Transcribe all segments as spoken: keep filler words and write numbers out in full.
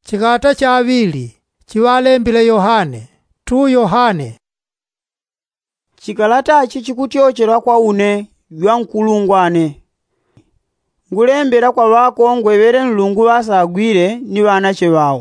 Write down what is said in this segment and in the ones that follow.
Chikata cha avili chiwalembile Yohane tu Yohane. Chikalata achi chikutyocherwa kwa une ywa nkulungwane. Ngulembera kwa bakongwe bere nlungu basagwire ni bana chebawo.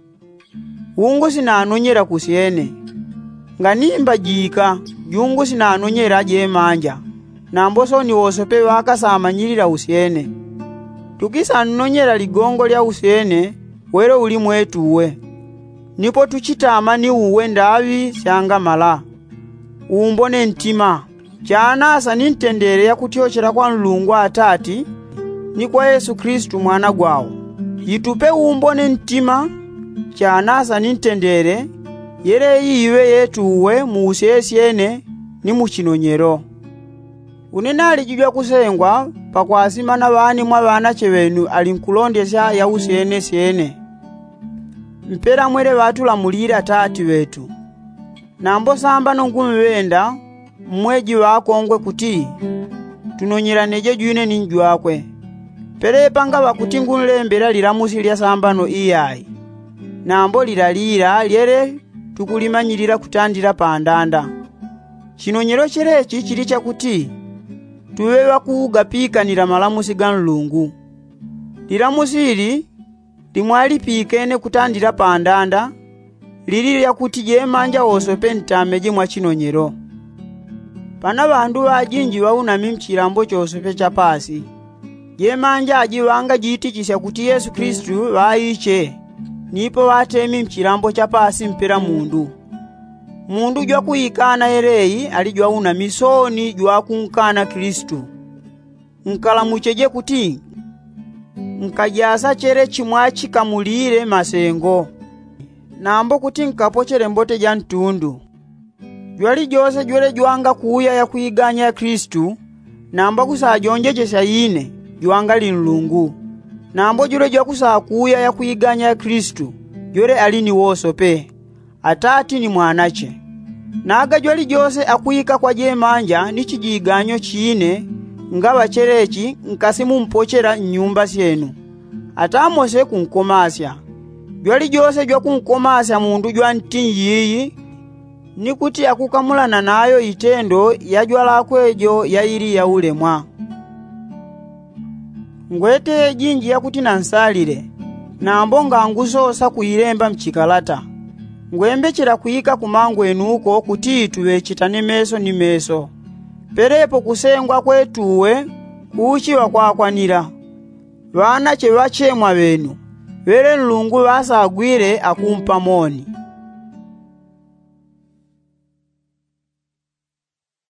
Ungu sinanonyera kusiene. Nganimba jika yungu sinanonyera je manja. Namboso ni wosope wakasamanyirira usiene. Tukisa nonyera ligongo lya usiene were uli mwetuwe. Nipo tuchitama ni uwe ndavi syanga mala. Umbone ntima. Chanasa nintendere ya kutyochera kwa nlungu atati ni kwa Yesu Kristu mwana gwawo. Yitupe umbone ntima. Chanasa nintendere yere yiwe yetuwe muusesiene ni muchinonyero. Unenali jujwa kusengwa pakwasima na bani mwa bana chebenu alinkulondesha ya usiene siene. Mpera mwere batula mulira tati wetu. Nambo samba nongumwenda mweji wakongwe kuti tunonyera neje juine ninjwakwe. Pere panga bakuti ngunlembera liramusi lya sambano iyai. Nambo liralira lyere tukulimanyirira kutandira pandanda. Chinonyero cherechi chiri chakuti tuwewa kuugapikanira malamusi ganlungu. Liramusi ili limwali pikene kutandira pandanda liri yakuti je manja wosope ntameje mwa chinonyero. Pana bandu bajinji baunami mchirambo chosope cha pasi. Je manja ajiwanga jitikisha kuti Yesu Kristu baiche. Nipo batemi mchirambo cha pasi mpera mundu. Mundu jwa kuikana ereyi alijwa una misoni jwa kunkana Kristu. Nkala mucheje kuti nkajasa chere chimwachi kamulire masengo. Nambo kuti nkapochere mbote jantundu. Jwali jose jwele jwanga kuuya ya kuiganya ya Kristu. Nambo kusajonjeje sayine jwanga linlungu. Nambo jwele jwa kusa kuuya ya kuiganya ya Kristu jwele alini wosope. Atati ni mwanache. Naga jwali jose akuika kwa je manja ni chijiganyo chine ngaba cherechi nkasimu mpochera nyumba sienu. Atamose kunkomasya. Jwali jose jwa kunkomasya mundu jwa ntinyiyi ni kuti akukamulana nayo itendo ya jwala kwejo ya iri ya ulemwa. Ngwete jinji ya kuti nansalire. Nambonga ngusosa kuilemba mchikalata. Ngwembechera kuika kumangu enuko kuti tuwe chitane meso ni meso. Perepo kusengwa kwetuwe kuchiwa kwa kwanira. Wana che bachemwa benu. Were nlungu basagwire akumpa moni.